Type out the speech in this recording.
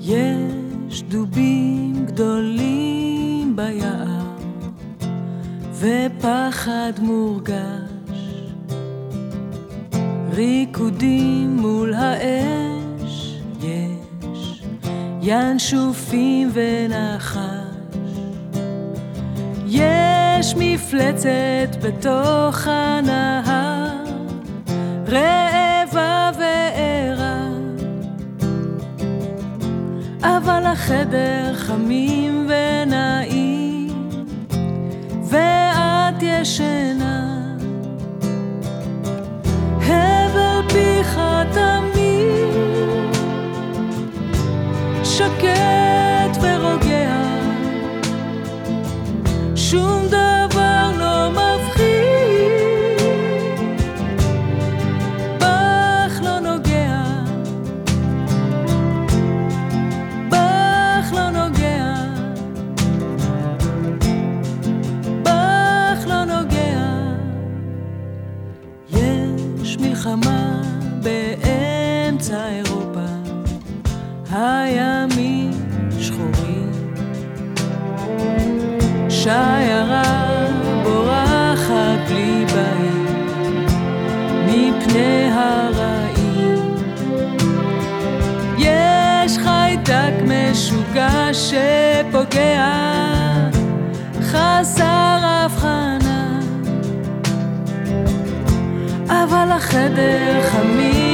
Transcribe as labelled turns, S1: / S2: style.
S1: יש דובים גדולים ביער ופחד מורגש, ריקודים מול האש, יש ינשופים ונחש, יש מפלצת בתוך הנהר, רעבה וערה, אבל החדר חמים ונעים ואת ישנה, הבל פיך תמיד שקט ורוגע, שום דבר לא מפחיד, בך לא נוגע, בך לא נוגע, בך לא נוגע. יש מלחמה באמצע אירופה, הימים שחורים, שיירה בורחת בלי בית מפני הרעים, יש חיידק משוגע שפוגע חסר הבחנה, אבל החדר חמים